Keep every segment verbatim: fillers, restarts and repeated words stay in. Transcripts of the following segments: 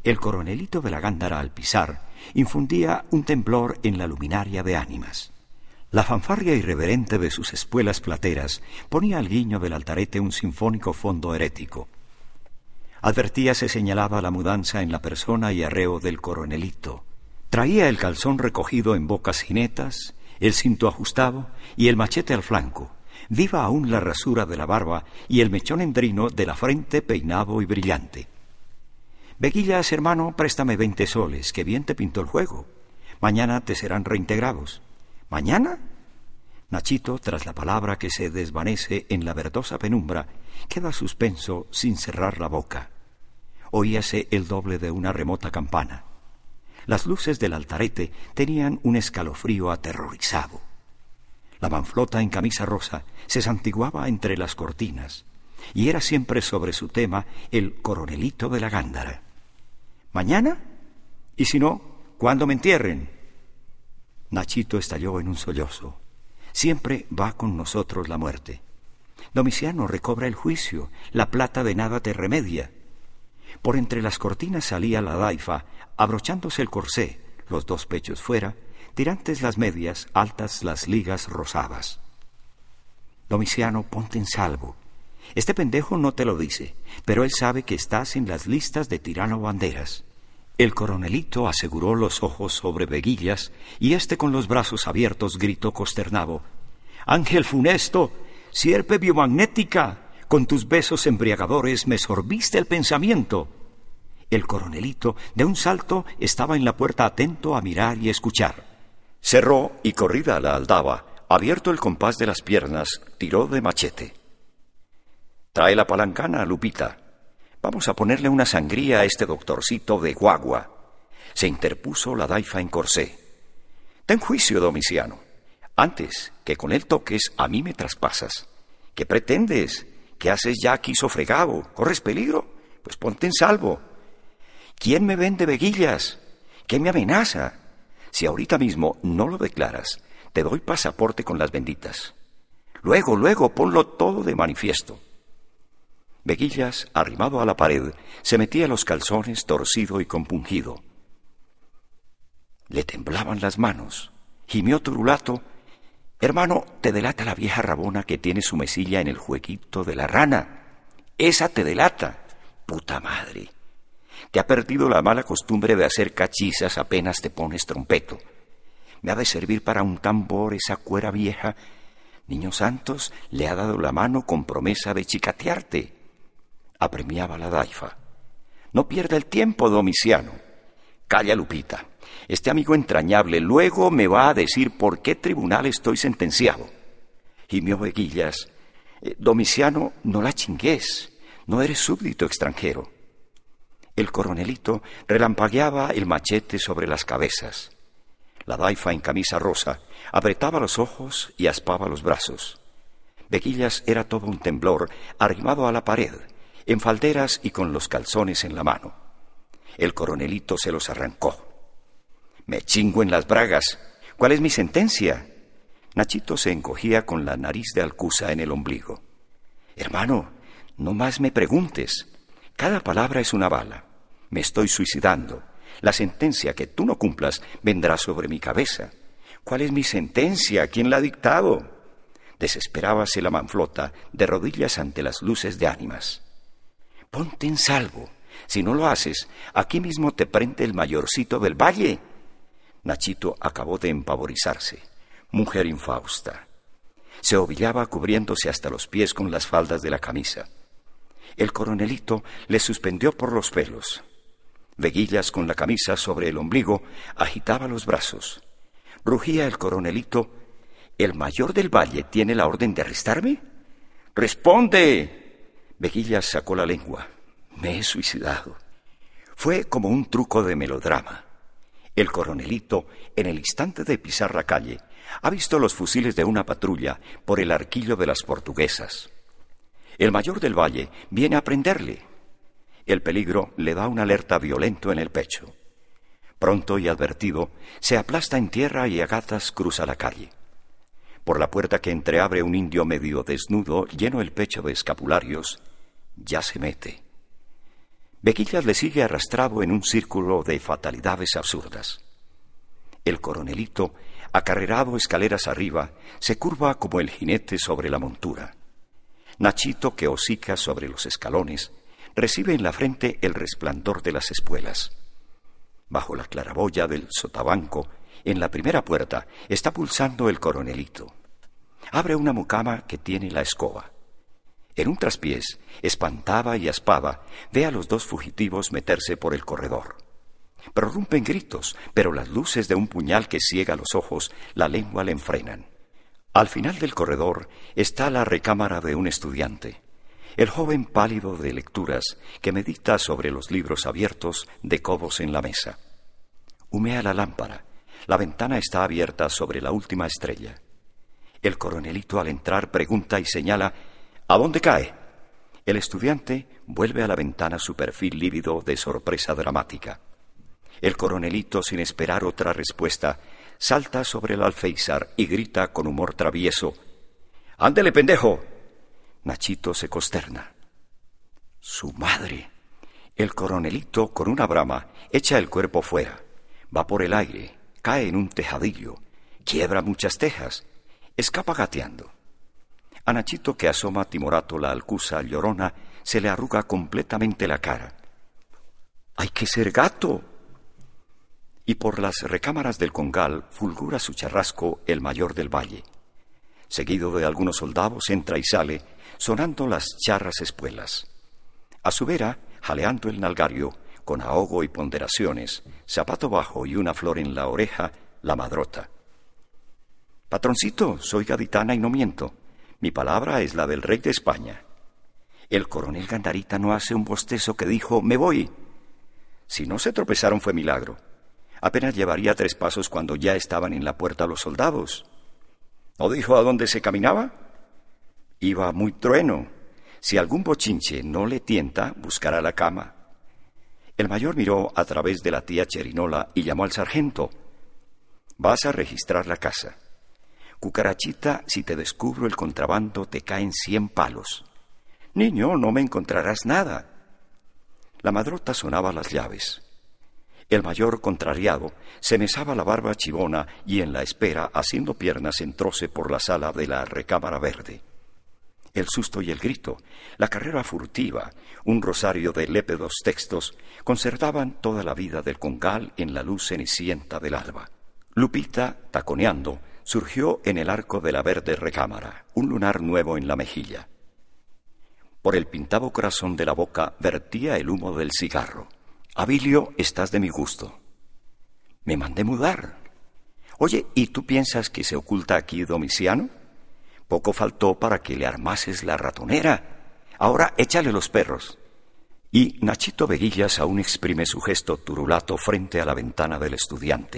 El coronelito de la Gándara, al pisar, infundía un temblor en la luminaria de ánimas. La fanfarria irreverente de sus espuelas plateras ponía al guiño del altarete un sinfónico fondo herético. Advertía se señalaba la mudanza en la persona y arreo del coronelito. Traía el calzón recogido en bocas jinetas, el cinto ajustado y el machete al flanco, viva aún la rasura de la barba y el mechón endrino de la frente peinado y brillante. Veguillas, hermano, préstame veinte soles, que bien te pintó el juego. Mañana te serán reintegrados. ¿Mañana? Nachito, tras la palabra que se desvanece en la verdosa penumbra, queda suspenso sin cerrar la boca. Oíase el doble de una remota campana. Las luces del altarete tenían un escalofrío aterrorizado. La manflota en camisa rosa se santiguaba entre las cortinas, y era siempre sobre su tema el coronelito de la Gándara. ¿Mañana? Y si no, ¿cuándo me entierren? Nachito estalló en un sollozo. Siempre va con nosotros la muerte. Domiciano, recobra el juicio, la plata de nada te remedia. Por entre las cortinas salía la daifa, abrochándose el corsé, los dos pechos fuera, tirantes las medias, altas las ligas rosadas. Domiciano, ponte en salvo. Este pendejo no te lo dice, pero él sabe que estás en las listas de tirano banderas. El coronelito aseguró los ojos sobre Veguillas, y éste con los brazos abiertos gritó consternado: «Ángel funesto, sierpe biomagnética, con tus besos embriagadores me sorbiste el pensamiento». El coronelito, de un salto, estaba en la puerta atento a mirar y escuchar. Cerró y, corrida a la aldaba, abierto el compás de las piernas, tiró de machete. «Trae la palancana, Lupita. Vamos a ponerle una sangría a este doctorcito de guagua». Se interpuso la daifa en corsé. «Ten juicio, Domiciano. Antes que con él toques, a mí me traspasas. ¿Qué pretendes? ¿Qué haces ya aquí sofregado? ¿Corres peligro? Pues ponte en salvo. ¿Quién me vende Veguillas? ¿Qué me amenaza? Si ahorita mismo no lo declaras, te doy pasaporte con las benditas. Luego, luego, ponlo todo de manifiesto». Veguillas, arrimado a la pared, se metía los calzones torcido y compungido. Le temblaban las manos. Gimió Turulato: «Hermano, te delata la vieja rabona que tiene su mesilla en el jueguito de la rana. Esa te delata. Puta madre. Te ha perdido la mala costumbre de hacer cachizas apenas te pones trompeto. Me ha de servir para un tambor esa cuera vieja. Niño Santos le ha dado la mano con promesa de chicatearte». Apremiaba la daifa. «No pierda el tiempo, Domiciano». «Calla, Lupita. Este amigo entrañable luego me va a decir por qué tribunal estoy sentenciado». Gimió Veguillas: eh, «Domiciano, no la chingues. No eres súbdito extranjero». El coronelito relampagueaba el machete sobre las cabezas. La daifa en camisa rosa apretaba los ojos y aspaba los brazos. Veguillas era todo un temblor, arrimado a la pared, en falderas y con los calzones en la mano. El coronelito se los arrancó. «Me chingo en las bragas. ¿Cuál es mi sentencia?» Nachito se encogía con la nariz de alcuza en el ombligo. «Hermano, no más me preguntes. Cada palabra es una bala. Me estoy suicidando. La sentencia que tú no cumplas vendrá sobre mi cabeza. ¿Cuál es mi sentencia? ¿Quién la ha dictado?» Desesperábase la manflota, de rodillas ante las luces de ánimas. «Ponte en salvo. Si no lo haces, aquí mismo te prende el mayorcito del valle». Nachito acabó de empavorizarse. Mujer infausta. Se ovillaba cubriéndose hasta los pies con las faldas de la camisa. El coronelito le suspendió por los pelos. Veguillas, con la camisa sobre el ombligo, agitaba los brazos. Rugía el coronelito: «¿El mayor del valle tiene la orden de arrestarme? ¡Responde!». Veguillas sacó la lengua: «Me he suicidado». Fue como un truco de melodrama. El coronelito, en el instante de pisar la calle, ha visto los fusiles de una patrulla por el arquillo de las portuguesas. El mayor del valle viene a prenderle. El peligro le da un alerta violento en el pecho. Pronto y advertido, se aplasta en tierra y a gatas cruza la calle. Por la puerta que entreabre un indio medio desnudo, lleno el pecho de escapularios, ya se mete. Veguillas le sigue arrastrado en un círculo de fatalidades absurdas. El coronelito, acarreado escaleras arriba, se curva como el jinete sobre la montura. Nachito, que hocica sobre los escalones, recibe en la frente el resplandor de las espuelas. Bajo la claraboya del sotabanco, en la primera puerta, está pulsando el coronelito. Abre una mucama que tiene la escoba. En un traspiés, espantada y aspada, ve a los dos fugitivos meterse por el corredor. Prorrumpen gritos, pero las luces de un puñal que ciega los ojos, la lengua le enfrenan. Al final del corredor está la recámara de un estudiante, el joven pálido de lecturas que medita sobre los libros abiertos de codos en la mesa. Humea la lámpara, la ventana está abierta sobre la última estrella. El coronelito al entrar pregunta y señala: ¿A dónde cae? El estudiante vuelve a la ventana su perfil lívido de sorpresa dramática. El coronelito, sin esperar otra respuesta, salta sobre el alféizar y grita con humor travieso: ¡Ándele, pendejo! Nachito se consterna. ¡Su madre! El coronelito, con una brama, echa el cuerpo fuera. Va por el aire, cae en un tejadillo, quiebra muchas tejas, escapa gateando. A Nachito, que asoma timorato la alcuza llorona, se le arruga completamente la cara. ¡Hay que ser gato! Y por las recámaras del congal fulgura su charrasco el mayor del valle. Seguido de algunos soldados, entra y sale, sonando las charras espuelas. A su vera, jaleando el nalgario, con ahogo y ponderaciones, zapato bajo y una flor en la oreja, la madrota. Patroncito, soy gaditana y no miento. Mi palabra es la del rey de España. El coronel Gandarita no hace un bostezo que dijo: «Me voy». Si no se tropezaron fue milagro. Apenas llevaría tres pasos cuando ya estaban en la puerta los soldados. ¿No dijo a dónde se caminaba? Iba muy trueno. Si algún bochinche no le tienta, buscará la cama. El mayor miró a través de la tía Cherinola y llamó al sargento. «Vas a registrar la casa. Cucarachita, si te descubro el contrabando, te caen cien palos. Niño, no me encontrarás nada». La madrota sonaba las llaves. El mayor, contrariado, se mesaba la barba chivona y en la espera, haciendo piernas, entróse por la sala de la recámara verde. El susto y el grito, la carrera furtiva, un rosario de lépedos textos, concertaban toda la vida del congal en la luz cenicienta del alba. Lupita, taconeando, surgió en el arco de la verde recámara, un lunar nuevo en la mejilla. Por el pintado corazón de la boca vertía el humo del cigarro. «Abilio, estás de mi gusto». «Me mandé mudar». «Oye, ¿y tú piensas que se oculta aquí Domiciano? Poco faltó para que le armases la ratonera. Ahora échale los perros». Y Nachito Veguillas aún exprime su gesto turulato frente a la ventana del estudiante.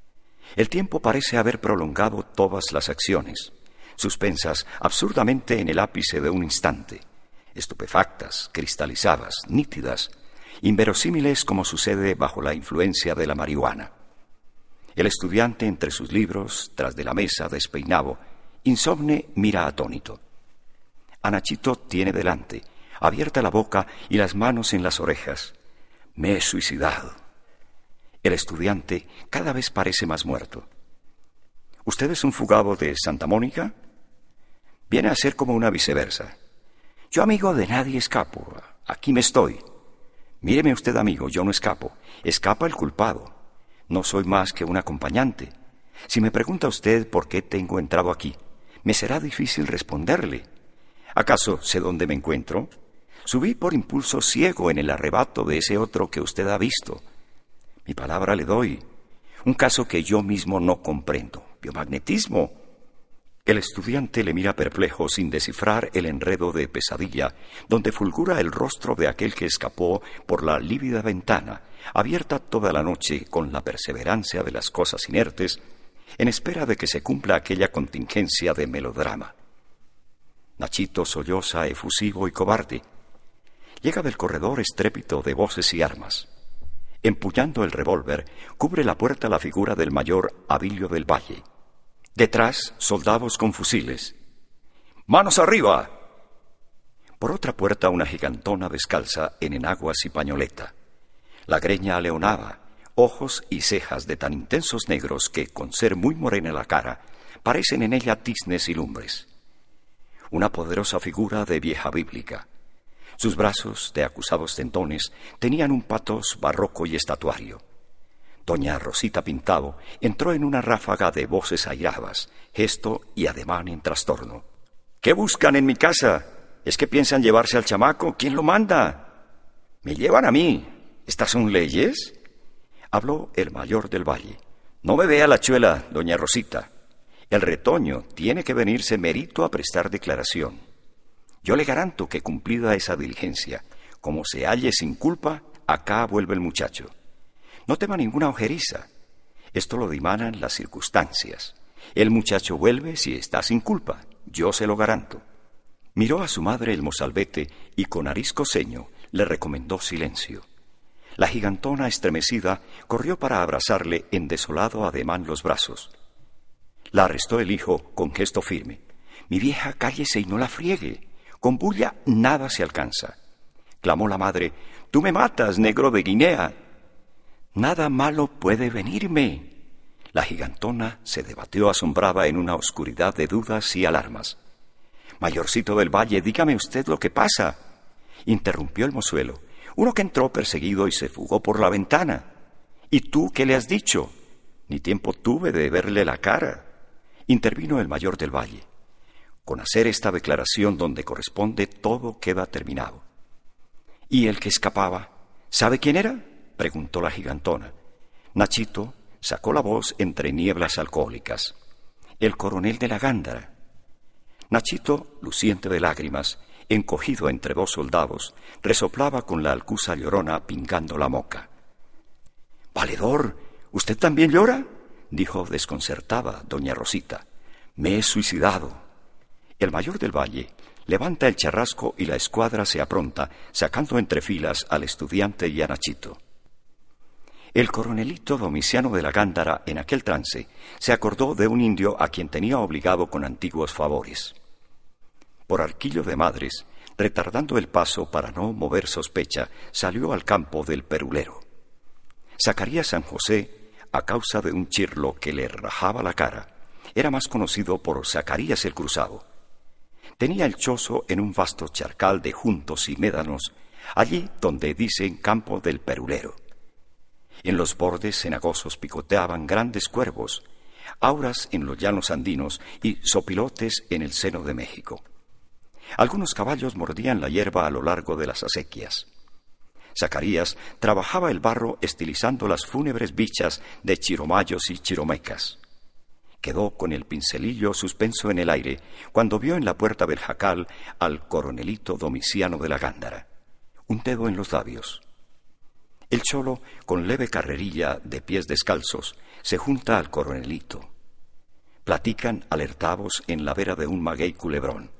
El tiempo parece haber prolongado todas las acciones, suspensas absurdamente en el ápice de un instante, estupefactas, cristalizadas, nítidas, inverosímiles como sucede bajo la influencia de la marihuana. El estudiante, entre sus libros, tras de la mesa, despeinado, insomne, mira atónito. A Nachito tiene delante, abierta la boca y las manos en las orejas. «Me he suicidado». El estudiante cada vez parece más muerto. «¿Usted es un fugado de Santa Mónica?» Viene a ser como una viceversa. «Yo, amigo, de nadie escapo. Aquí me estoy». «Míreme usted, amigo, yo no escapo. Escapa el culpado. No soy más que un acompañante. Si me pregunta usted por qué tengo entrado aquí, me será difícil responderle. ¿Acaso sé dónde me encuentro? Subí por impulso ciego en el arrebato de ese otro que usted ha visto. Mi palabra le doy. Un caso que yo mismo no comprendo. Biomagnetismo». El estudiante le mira perplejo sin descifrar el enredo de pesadilla, donde fulgura el rostro de aquel que escapó por la lívida ventana, abierta toda la noche con la perseverancia de las cosas inertes, en espera de que se cumpla aquella contingencia de melodrama. Nachito solloza, efusivo y cobarde. Llega del corredor estrépito de voces y armas. Empuñando el revólver, cubre la puerta la figura del mayor Abilio del Valle. Detrás, soldados con fusiles. «¡Manos arriba!». Por otra puerta una gigantona descalza en enaguas y pañoleta. La greña aleonada, ojos y cejas de tan intensos negros que, con ser muy morena la cara, parecen en ella tiznes y lumbres. Una poderosa figura de vieja bíblica. Sus brazos, de acusados tentones, tenían un patos barroco y estatuario. Doña Rosita Pintado entró en una ráfaga de voces airadas, gesto y ademán en trastorno. ¿Qué buscan en mi casa? ¿Es que piensan llevarse al chamaco? ¿Quién lo manda? Me llevan a mí. ¿Estas son leyes? Habló el mayor del valle. No me vea la chuela, doña Rosita. El retoño tiene que venirse merito a prestar declaración. Yo le garanto que cumplida esa diligencia, como se halle sin culpa, acá vuelve el muchacho. No tema ninguna ojeriza. Esto lo dimanan las circunstancias. El muchacho vuelve si está sin culpa. Yo se lo garanto. Miró a su madre el mozalbete y con arisco ceño le recomendó silencio. La gigantona estremecida corrió para abrazarle en desolado ademán los brazos. La arrestó el hijo con gesto firme. Mi vieja, cállese y no la friegue. Con bulla nada se alcanza. Clamó la madre. Tú me matas, negro de Guinea. Nada malo puede venirme. La gigantona se debatió asombrada en una oscuridad de dudas y alarmas. Mayorcito del Valle, dígame usted lo que pasa. Interrumpió el mozuelo, uno que entró perseguido y se fugó por la ventana. ¿Y tú qué le has dicho? Ni tiempo tuve de verle la cara. Intervino el mayor del Valle. Con hacer esta declaración donde corresponde todo queda terminado. ¿Y el que escapaba? ¿Sabe quién era? Preguntó la gigantona. Nachito sacó la voz entre nieblas alcohólicas. El coronel de la Gándara. Nachito, luciente de lágrimas, encogido entre dos soldados, resoplaba con la alcuza llorona pingando la moca. —Valedor, ¿usted también llora? —dijo desconcertada doña Rosita. —Me he suicidado. El mayor del Valle levanta el charrasco y la escuadra se apronta, sacando entre filas al estudiante y a Nachito. El coronelito Domiciano de la Gándara, en aquel trance, se acordó de un indio a quien tenía obligado con antiguos favores. Por arquillo de madres, retardando el paso para no mover sospecha, salió al campo del perulero. Zacarías San José, a causa de un chirlo que le rajaba la cara, era más conocido por Zacarías el Cruzado. Tenía el chozo en un vasto charcal de juntos y médanos, allí donde dicen campo del perulero. En los bordes cenagosos picoteaban grandes cuervos, auras en los llanos andinos y sopilotes en el seno de México. Algunos caballos mordían la hierba a lo largo de las acequias. Zacarías trabajaba el barro estilizando las fúnebres bichas de chiromayos y chiromecas. Quedó con el pincelillo suspenso en el aire cuando vio en la puerta del jacal al coronelito Domiciano de la Gándara, un dedo en los labios. El cholo, con leve carrerilla de pies descalzos, se junta al coronelito. Platican alertados en la vera de un maguey culebrón.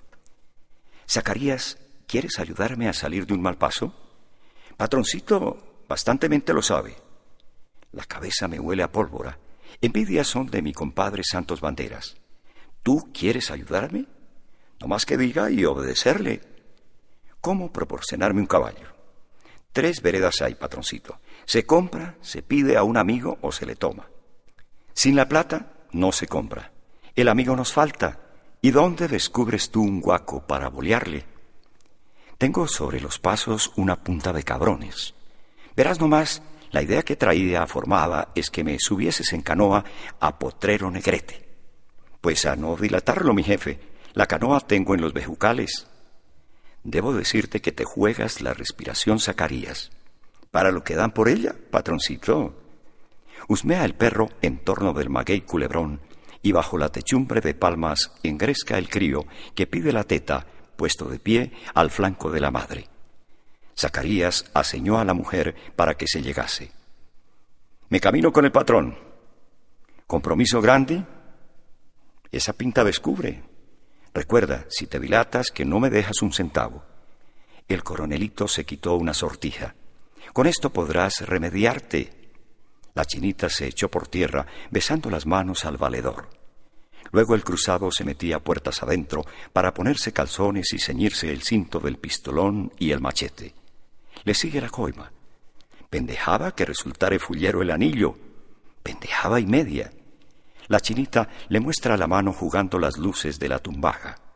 —Zacarías, ¿quieres ayudarme a salir de un mal paso? —Patroncito, bastantemente lo sabe. La cabeza me huele a pólvora. Envidias son de mi compadre Santos Banderas. ¿Tú quieres ayudarme? No más que diga y obedecerle. ¿Cómo proporcionarme un caballo? Tres veredas hay, patroncito. Se compra, se pide a un amigo o se le toma. Sin la plata, no se compra. El amigo nos falta. ¿Y dónde descubres tú un guaco para bolearle? Tengo sobre los pasos una punta de cabrones. Verás nomás, la idea que traía formada es que me subieses en canoa a Potrero Negrete. Pues a no dilatarlo, mi jefe, la canoa tengo en los bejucales. Debo decirte que te juegas la respiración, Zacarías. ¿Para lo que dan por ella, patroncito? Husmea el perro en torno del maguey culebrón y bajo la techumbre de palmas engresca el crío que pide la teta, puesto de pie al flanco de la madre. Zacarías aceñó a la mujer para que se llegase. Me camino con el patrón. ¿Compromiso grande? Esa pinta descubre. Recuerda, si te dilatas, que no me dejas un centavo. El coronelito se quitó una sortija. Con esto podrás remediarte. La chinita se echó por tierra, besando las manos al valedor. Luego el cruzado se metía puertas adentro para ponerse calzones y ceñirse el cinto del pistolón y el machete. Le sigue la coima. Pendejaba que resultare fullero el anillo. Pendejaba y media. La chinita le muestra la mano jugando las luces de la tumbaja.